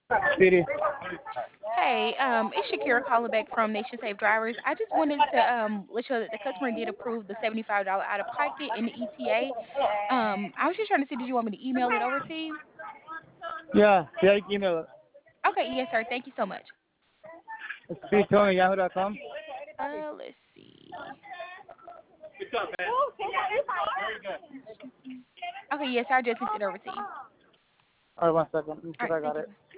Speedy. Hey, it's Shakira calling back from Nation Safe Drivers. I just wanted to let you know that the customer did approve the $75 out of pocket in the ETA. I was just trying to see, did you want me to email it over to you? Yeah, you can email it. Okay, yes, sir. Thank you so much. It's speedtone@yahoo.com. Let's see. Okay, yes, sir. I just sent it over to you. All right, 1 second. Let me see All if right, I got thank it. you.